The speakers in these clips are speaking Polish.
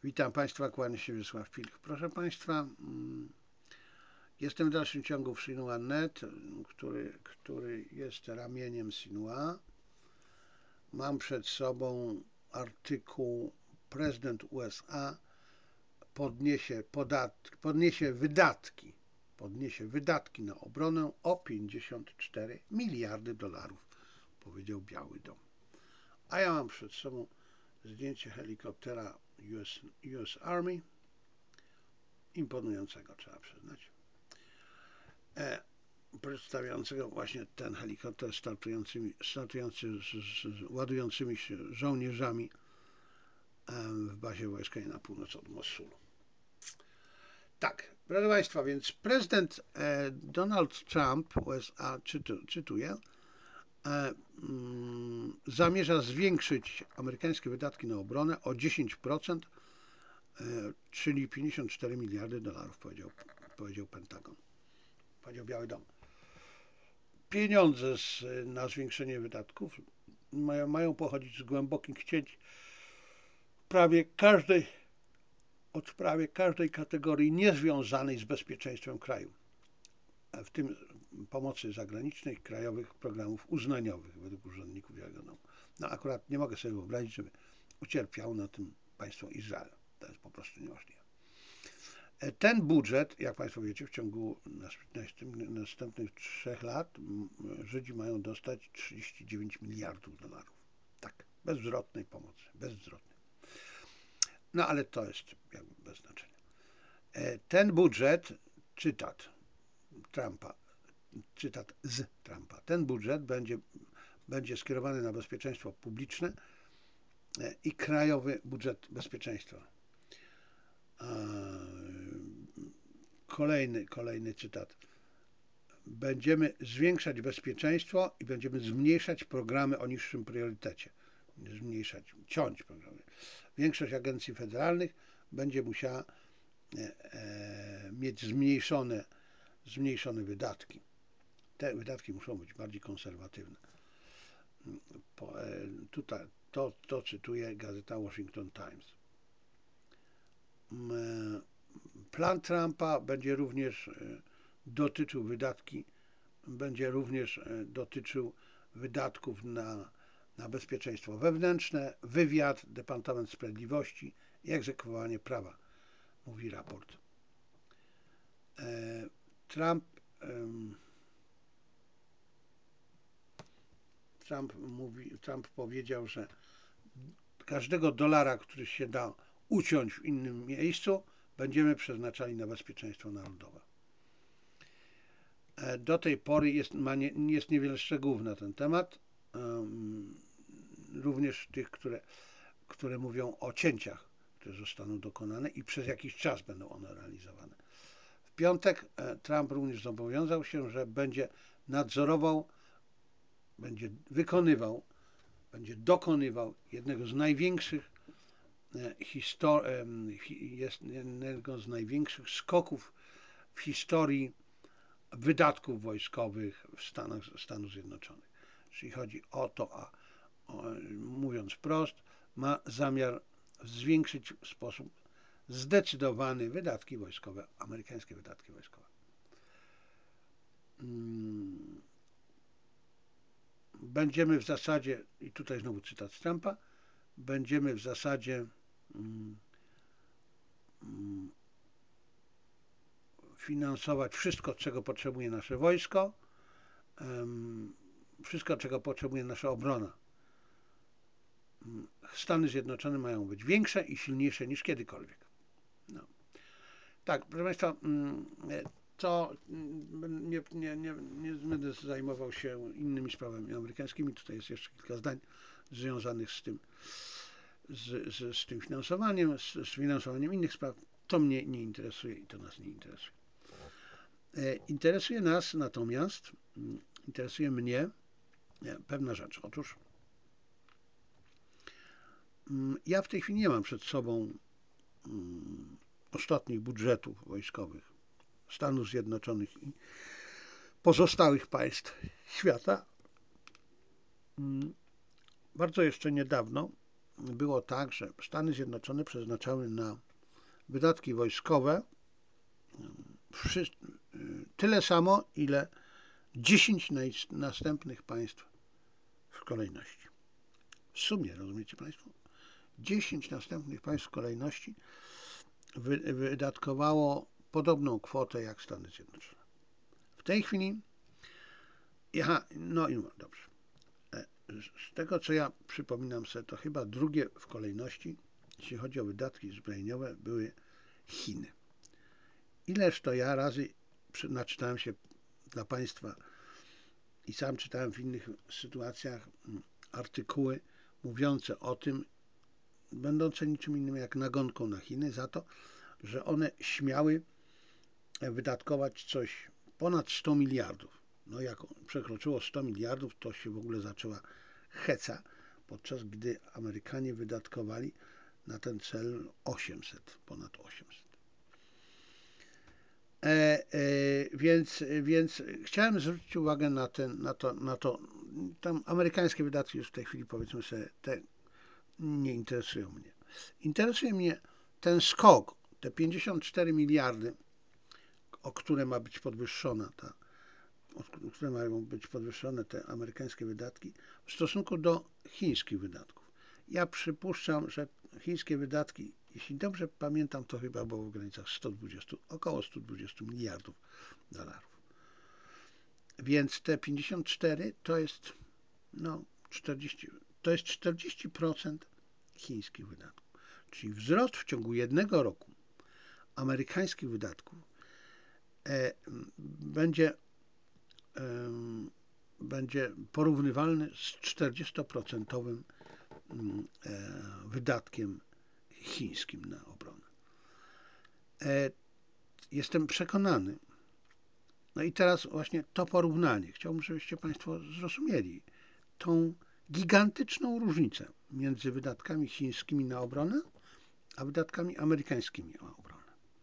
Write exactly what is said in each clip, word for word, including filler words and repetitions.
Witam Państwa, kłania się Wiesław Pilch. Proszę Państwa, jestem w dalszym ciągu w Xinhua kropka net, który, który jest ramieniem Xinhua. Mam przed sobą artykuł: prezydent U S A podniesie, podatki, podniesie wydatki, podniesie wydatki na obronę o pięćdziesiąt cztery miliardy dolarów, powiedział Biały Dom. A ja mam przed sobą zdjęcie helikoptera U S, U S Army, imponującego, trzeba przyznać, e, przedstawiającego właśnie ten helikopter startujący, startujący z, z, z ładującymi się żołnierzami e, w bazie wojskowej na północ od Mosulu. Tak, proszę Państwa, więc prezydent e, Donald Trump, U S A, czytu, cytuję, e, mm, zamierza zwiększyć amerykańskie wydatki na obronę o dziesięć procent, czyli pięćdziesiąt cztery miliardy dolarów, powiedział, powiedział Pentagon, powiedział Biały Dom. Pieniądze z, na zwiększenie wydatków mają, mają pochodzić z głębokich cięć prawie każdej, od prawie każdej kategorii niezwiązanej z bezpieczeństwem kraju, w tym pomocy zagranicznej, krajowych programów uznaniowych według urzędników Białego Domu. No akurat nie mogę sobie wyobrazić, żeby ucierpiało na tym państwo Izrael. To jest po prostu niemożliwe. Ten budżet, jak Państwo wiecie, w ciągu następnych trzech lat Żydzi mają dostać trzydzieści dziewięć miliardów dolarów. Tak, bezzwrotnej pomocy, bezzwrotnej. No ale to jest jakby bez znaczenia. Ten budżet, cytat Trumpa, cytat z Trumpa, ten budżet będzie, będzie skierowany na bezpieczeństwo publiczne i krajowy budżet bezpieczeństwa. Kolejny, kolejny cytat. Będziemy zwiększać bezpieczeństwo i będziemy zmniejszać programy o niższym priorytecie. Zmniejszać, ciąć programy. Większość agencji federalnych będzie musiała e, e, mieć zmniejszone, zmniejszone wydatki. Te wydatki muszą być bardziej konserwatywne. Po, e, tutaj, to, to cytuje gazeta Washington Times. E, Plan Trumpa będzie również dotyczył wydatki, będzie również dotyczył wydatków na, na bezpieczeństwo wewnętrzne, wywiad, Departament Sprawiedliwości i egzekwowanie prawa, mówi raport. Trump, Trump, mówi, Trump powiedział, że każdego dolara, który się da uciąć w innym miejscu, będziemy przeznaczali na bezpieczeństwo narodowe. Do tej pory jest, ma nie, jest niewiele szczegółów na ten temat, um, również tych, które, które mówią o cięciach, które zostaną dokonane i przez jakiś czas będą one realizowane. W piątek Trump również zobowiązał się, że będzie nadzorował, będzie wykonywał, będzie dokonywał jednego z największych histor- jest jednego z największych skoków w historii wydatków wojskowych w Stanach, Stanów Zjednoczonych. Czyli chodzi o to, a o, mówiąc wprost, ma zamiar zwiększyć w sposób zdecydowany wydatki wojskowe, amerykańskie wydatki wojskowe. Będziemy w zasadzie, i tutaj znowu cytat z Trumpa, będziemy w zasadzie mm, mm, finansować wszystko, czego potrzebuje nasze wojsko, wszystko, czego potrzebuje nasza obrona. Stany Zjednoczone mają być większe i silniejsze niż kiedykolwiek. No. Tak, proszę Państwa, to nie, nie, nie, nie będę zajmował się innymi sprawami amerykańskimi. Tutaj jest jeszcze kilka zdań związanych z tym, z, z, z tym finansowaniem, z, z finansowaniem innych spraw. To mnie nie interesuje i to nas nie interesuje. Interesuje nas natomiast, interesuje mnie pewna rzecz. Otóż ja w tej chwili nie mam przed sobą ostatnich budżetów wojskowych Stanów Zjednoczonych i pozostałych państw świata. Bardzo jeszcze niedawno było tak, że Stany Zjednoczone przeznaczały na wydatki wojskowe tyle samo, ile dziesięć następnych państw w kolejności. W sumie, rozumiecie Państwo? dziesięć następnych państw w kolejności wydatkowało podobną kwotę jak Stany Zjednoczone. W tej chwili, aha, no i dobrze. Z tego, co ja przypominam sobie, to chyba drugie w kolejności, jeśli chodzi o wydatki zbrojeniowe, były Chiny. Ileż to ja razy naczytałem się dla Państwa i sam czytałem w innych sytuacjach artykuły mówiące o tym, będące niczym innym jak nagonką na Chiny za to, że one śmiały wydatkować coś ponad sto miliardów. No jak przekroczyło sto miliardów, to się w ogóle zaczęła heca, podczas gdy Amerykanie wydatkowali na ten cel osiemset, ponad osiemset. E, e, więc, więc chciałem zwrócić uwagę na, ten, na, to, na to, tam amerykańskie wydatki już w tej chwili, powiedzmy sobie, te nie interesują mnie. Interesuje mnie ten skok, te pięćdziesiąt cztery miliardy, o które ma być podwyższona ta, o które mają być podwyższone te amerykańskie wydatki w stosunku do chińskich wydatków. Ja przypuszczam, że chińskie wydatki, jeśli dobrze pamiętam, to chyba było w granicach sto dwadzieścia, około sto dwadzieścia miliardów dolarów. Więc te pięćdziesiąt cztery to jest no czterdzieści, to jest czterdzieści procent chińskich wydatków. Czyli wzrost w ciągu jednego roku amerykańskich wydatków e, będzie, e, będzie porównywalny z czterdziestoprocentowym e, wydatkiem chińskim na obronę. E, jestem przekonany, no i teraz właśnie to porównanie, chciałbym, żebyście Państwo zrozumieli tą gigantyczną różnicę między wydatkami chińskimi na obronę, a wydatkami amerykańskimi na obronę.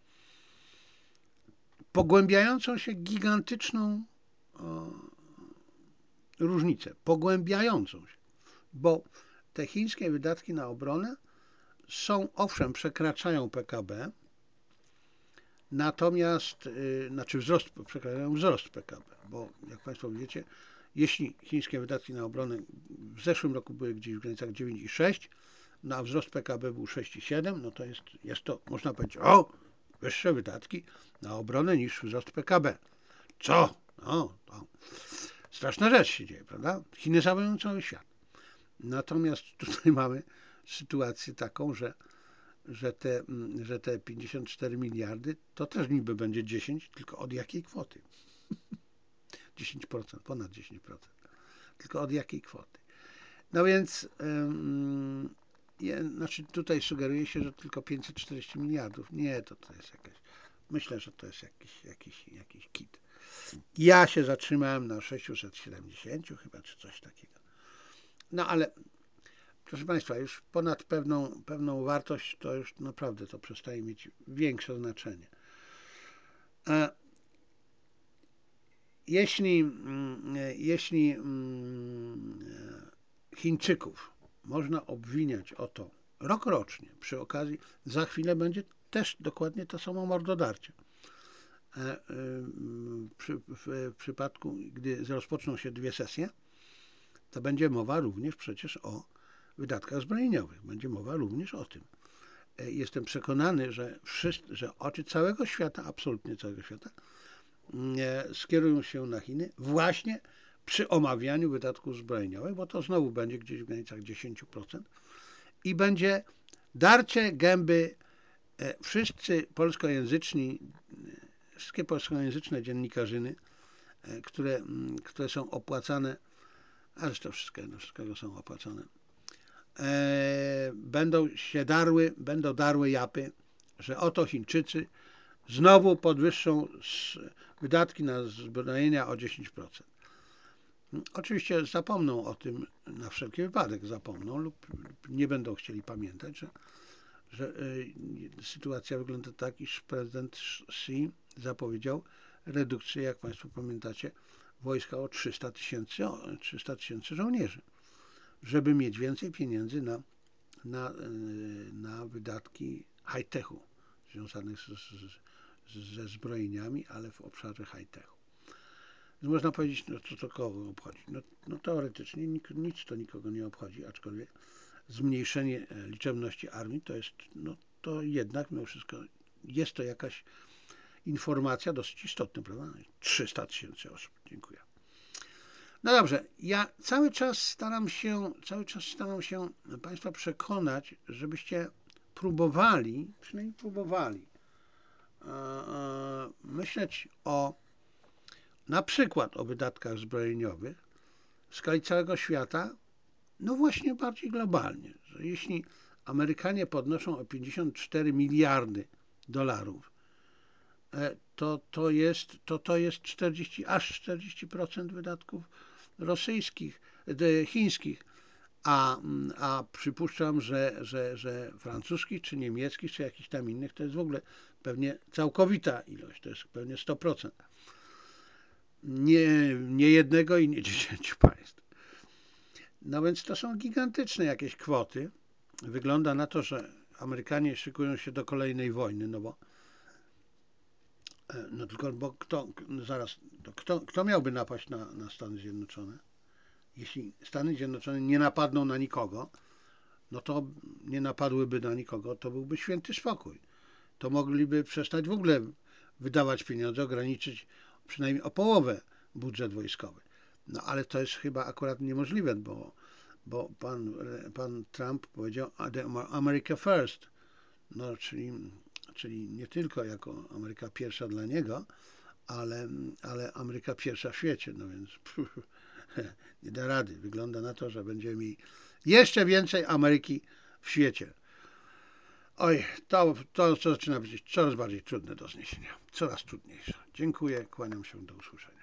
Pogłębiającą się gigantyczną o, różnicę, pogłębiającą się, bo te chińskie wydatki na obronę są, owszem, przekraczają P K B, natomiast, yy, znaczy wzrost, przekraczają wzrost P K B, bo jak Państwo wiecie, jeśli chińskie wydatki na obronę w zeszłym roku były gdzieś w granicach dziewięć i sześć, no a wzrost P K B był sześć i siedem, no to jest, jest to, można powiedzieć, o, wyższe wydatki na obronę niż wzrost P K B. Co? No, to straszna rzecz się dzieje, prawda? Chiny zajmują cały świat. Natomiast tutaj mamy sytuację taką, że, że, te, że te pięćdziesiąt cztery miliardy to też niby będzie dziesięć, tylko od jakiej kwoty? dziesięć procent, ponad dziesięć procent. Tylko od jakiej kwoty? No więc um, je, znaczy tutaj sugeruje się, że tylko pięćset czterdzieści miliardów. Nie, to, to jest jakaś, myślę, że to jest jakiś, jakiś, jakiś kit. Ja się zatrzymałem na sześćset siedemdziesiąt chyba, czy coś takiego. No ale proszę Państwa, już ponad pewną, pewną wartość to już naprawdę to przestaje mieć większe znaczenie. A jeśli, jeśli Chińczyków można obwiniać o to rokrocznie, przy okazji za chwilę będzie też dokładnie to samo mordodarcie. W, w, w przypadku, gdy rozpoczną się dwie sesje, to będzie mowa również przecież o wydatkach zbrojeniowych. Będzie mowa również o tym. Jestem przekonany, że, wszyscy, że oczy całego świata, absolutnie całego świata, skierują się na Chiny właśnie przy omawianiu wydatków zbrojeniowych, bo to znowu będzie gdzieś w granicach dziesięć procent i będzie darcie gęby. Wszyscy polskojęzyczni, wszystkie polskojęzyczne dziennikarzyny, które, które są opłacane, a zresztą wszystkiego, wszystkiego są opłacane, e, będą się darły, będą darły japy, że oto Chińczycy znowu podwyższą wydatki na zbrojenia o dziesięć procent. Oczywiście zapomną o tym, na wszelki wypadek zapomną lub, lub nie będą chcieli pamiętać, że, że y, sytuacja wygląda tak, iż prezydent Xi zapowiedział redukcję, jak Państwo pamiętacie, wojska o trzysta tysięcy żołnierzy, żeby mieć więcej pieniędzy na na, na wydatki high-techu związanych z, z, ze zbrojeniami, ale w obszarze high-techu. Więc można powiedzieć, no co to kogo obchodzi? No, no teoretycznie nic, nic to nikogo nie obchodzi, aczkolwiek zmniejszenie liczebności armii to jest, no to jednak mimo wszystko jest to jakaś informacja dosyć istotna, prawda? trzysta tysięcy osób. Dziękuję. No dobrze, ja cały czas staram się, cały czas staram się Państwa przekonać, żebyście próbowali, przynajmniej próbowali e, e, myśleć o, na przykład o wydatkach zbrojeniowych w skali całego świata, no właśnie bardziej globalnie, że jeśli Amerykanie podnoszą o pięćdziesiąt cztery miliardy dolarów, to to jest, to to jest czterdzieści, aż czterdzieści procent wydatków rosyjskich, chińskich, a, a przypuszczam, że, że, że francuskich, czy niemieckich, czy jakichś tam innych, to jest w ogóle pewnie całkowita ilość, to jest pewnie sto procent. Nie, nie jednego i nie dziesięciu państw. No więc to są gigantyczne jakieś kwoty. Wygląda na to, że Amerykanie szykują się do kolejnej wojny, no bo no tylko, bo kto, zaraz, to kto, kto miałby napaść na, na Stany Zjednoczone? Jeśli Stany Zjednoczone nie napadną na nikogo, no to nie napadłyby na nikogo, to byłby święty spokój. To mogliby przestać w ogóle wydawać pieniądze, ograniczyć przynajmniej o połowę budżet wojskowy. No ale to jest chyba akurat niemożliwe, bo, bo pan, pan Trump powiedział America First, no czyli, czyli nie tylko jako Ameryka pierwsza dla niego, ale, ale Ameryka pierwsza w świecie, no więc pff, nie da rady. Wygląda na to, że będziemy mieli jeszcze więcej Ameryki w świecie. Oj, to, to zaczyna być coraz bardziej trudne do zniesienia. Coraz trudniejsze. Dziękuję, kłaniam się, do usłyszenia.